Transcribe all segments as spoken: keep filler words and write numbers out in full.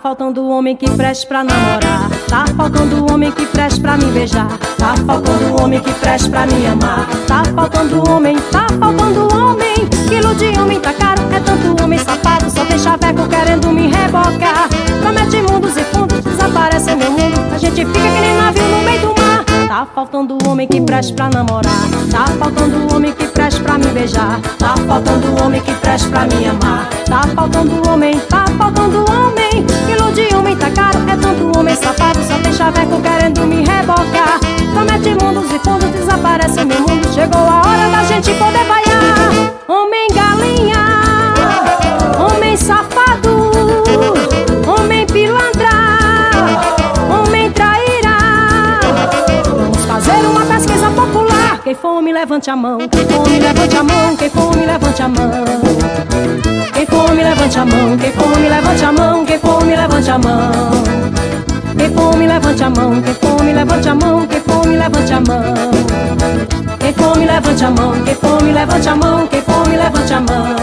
faltando homem que preste pra namorar. Tá faltando homem que preste pra me beijar. Tá faltando homem que preste pra me amar. Tá faltando homem, tá faltando homem. Quilo de homem tá caro, é tanto homem safado. Só tem chaveco querendo me rebocar. Promete mundos e fundos, desaparece meu mundo. A gente fica que nem navio no meio do mar. Tá faltando homem que preste pra namorar. Tá faltando homem que preste pra me beijar. Tá faltando homem que preste pra me amar. Tá faltando homem, tá faltando homem. Quilo de homem tá caro, é tanto homem safado. Só tem chaveco querendo me rebocar. Promete mundos e fundos, desaparece meu mundo. Chegou a hora da gente poder vaiar. Homem galinha, homem safado, homem pilantra, homem traíra. Vamos fazer uma pesquisa popular. Quem for homem levante a mão. Quem for homem levante a mão. Quem for homem levante a mão. Quem for homem levante a mão. Quem for homem levante a mão. Quem for homem levante a mão. Quem for homem levante a mão. Quem for homem levante a mão. Quem for homem levante a mão. Quem for homem levante a mão. Quem for homem levante a mão. Quem for homem levante a mão.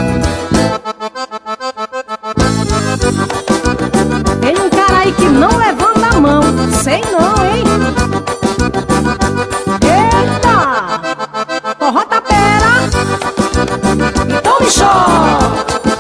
Tem um cara aí que não levanta a mão. Sei não, hein? Eita! Forró tapera. Então me chora.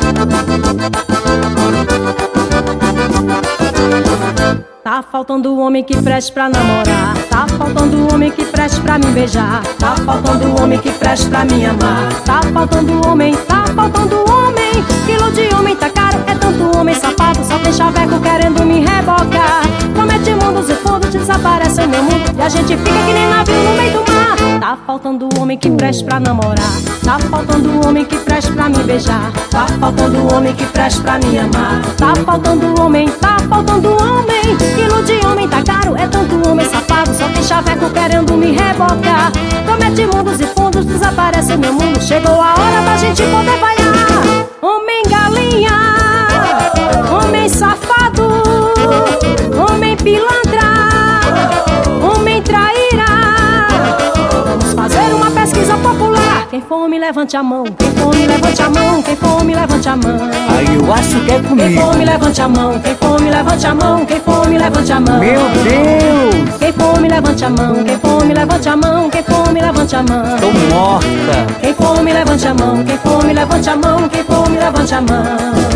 Tá faltando homem que preste pra namorar. Tá faltando homem que preste pra me beijar. Tá faltando homem que preste pra me amar. Tá faltando homem, tá faltando homem. Quilo de homem tá caro, é tanto homem safado. Só tem chaveco querendo me rebocar. Promete mundos e fundos, desaparece o meu mundo. E a gente fica que nem navio no meio do mar. Tá faltando homem que preste pra namorar. Tá faltando homem que preste pra me beijar. Tá faltando homem que preste pra me amar. Tá faltando homem, tá faltando homem. Quilo de homem tá caro, é tanto homem safado. Só tem chaveco querendo me rebocar. Promete mundos e fundos, desaparece meu mundo. Chegou a hora da gente poder vaiar. Homem galinha, homem safado, homem pilantra, homem traíra. Vamos fazer uma pesquisa popular. Quem for homem levante a mão. Quem for homem levante a mão. Quem for homem levante a mão. Aí eu acho que é comigo. Quem for homem levante a mão. Quem for homem levante a mão. Quem for homem levante a mão. Meu Deus! Quem for homem levante a mão. Quem for homem levante a mão. Quem for homem levante a mão. Tô morta. Quem for homem levante a mão. Quem for homem levante a mão. Quem for homem levante a mão.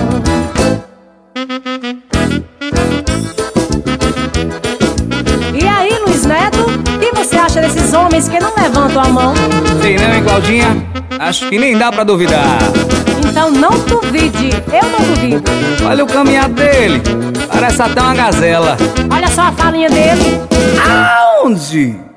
E aí, Luiz Neto, o que você acha desses homens que não levantam a mão? Sei não, hein, Claudinha? Acho que nem dá pra duvidar. Então não duvide, eu não duvido. Olha o caminhar dele, parece até uma gazela. Olha só a falinha dele. Aonde?